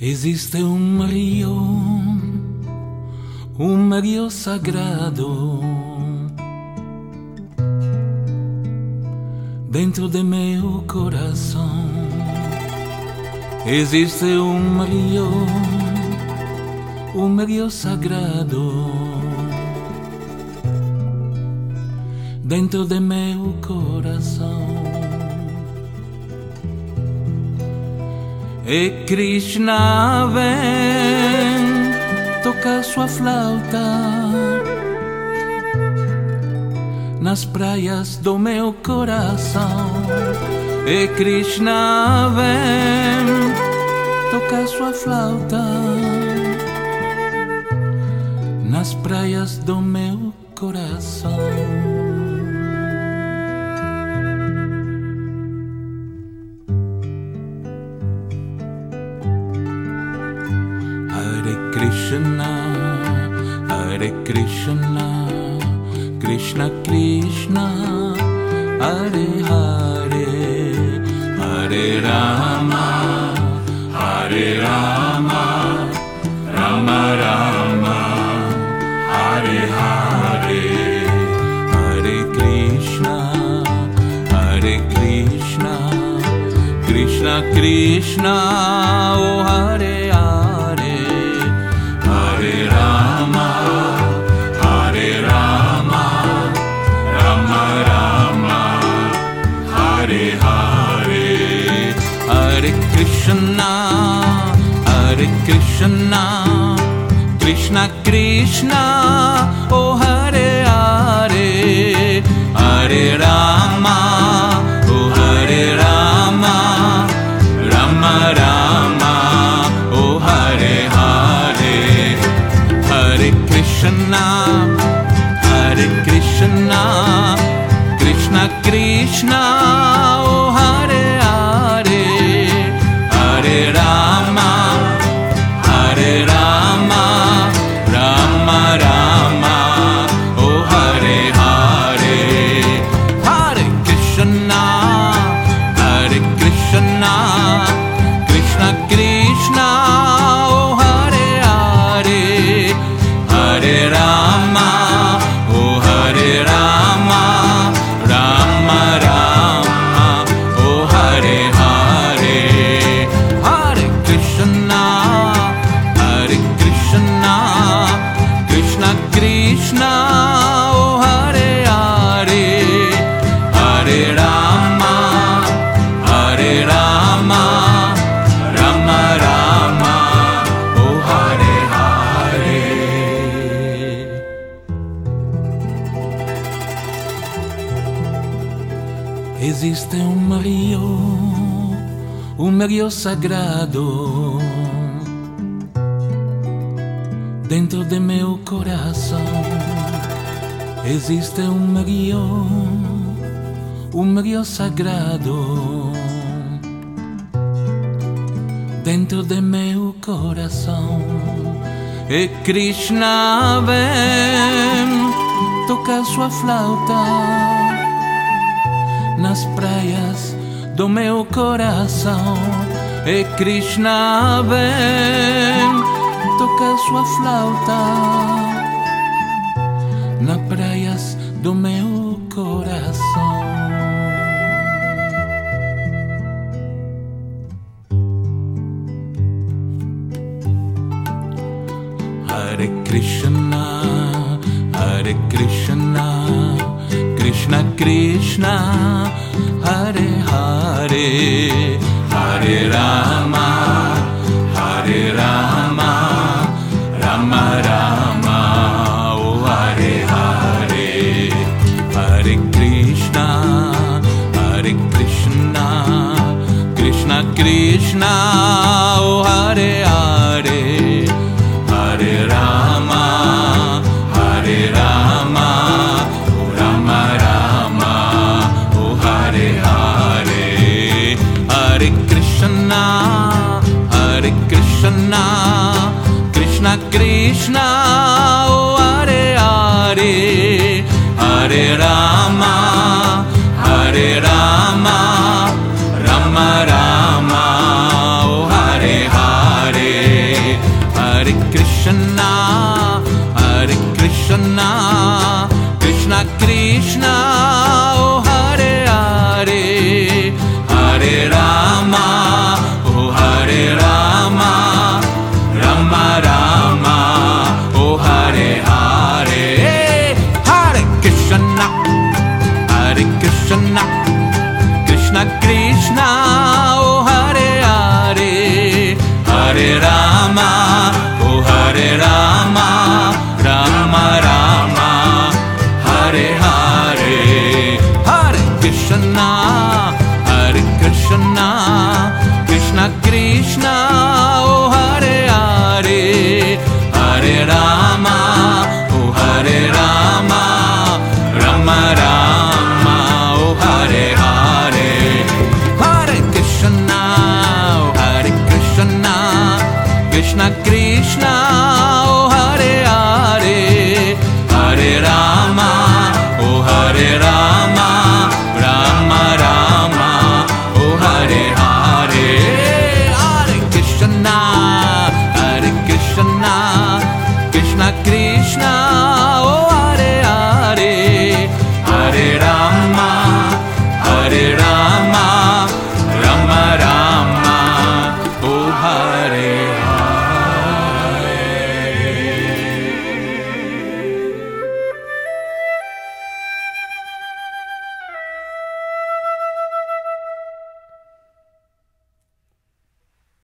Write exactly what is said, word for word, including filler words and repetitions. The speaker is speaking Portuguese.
Existe un río, un río sagrado dentro de mi corazón. Existe un río, un río sagrado dentro de mi corazón. E Krishna vem, toca sua flauta nas praias do meu coração. E Krishna vem, toca sua flauta nas praias do meu coração. Krishna, Hare Krishna, Krishna Krishna, Hare Hare, Hare Rama, Hare Rama, Rama Rama, Hare Hare, Hare Krishna, Hare Krishna, Krishna Krishna, oh Hare Krishna, Hare Krishna, Krishna Krishna, oh Hare Hare, Hare Rama, oh Hare Rama, Rama Rama, oh Hare Hare, Hare Krishna, Hare Krishna, Krishna Krishna, oh Hare Hare Rama, Hare Rama, Rama Rama, oh Hare Hare, Hare Krishna, Hare Krishna, Krishna Krishna, oh Hare Hare, Hare Rama, oh Hare Rama, Rama Rama, oh Hare Hare. Krishna, oh Hare Hare, Hare Rama, Hare Rama, Rama Rama, oh Hare Hare. Existe un río, un río sagrado dentro de meu coração. Existe um rio, um rio sagrado dentro de meu coração. E Krishna vem, toca sua flauta nas praias do meu coração. E Krishna vem, toca sua flauta nas praias do meu coração. Hare Krishna, Hare Krishna, Krishna Krishna, Hare Hare, Hare Rama, Hare Rama, Rama Rama, oh Hare Hare, Hare Krishna, Hare Krishna, Krishna Krishna, oh Hare Hare, Hare Rama, Hare Rama, oh Rama Rama, oh Hare Hare, Hare Krishna, Hare Krishna, Krishna Krishna, oh Hare Hare, Hare Rama, Hare Rama, Rama Rama, oh Hare Hare. Krishna Krishna, oh Hare Hare, Hare Rama, oh Hare Rama, Rama Rama, oh Hare Hare, Hare Krishna, Hare Krishna, Krishna Krishna, oh Hare Hare, Hare Rama, oh Hare Rama, Rama Rama, Hare Hare, Hare Krishna, Hare Krishna, Krishna Krishna, oh Hare Hare, Hare Rama, oh Hare Rama, Rama Rama, oh Hare Hare, Hare Krishna, oh Hare Krishna, Krishna Krishna.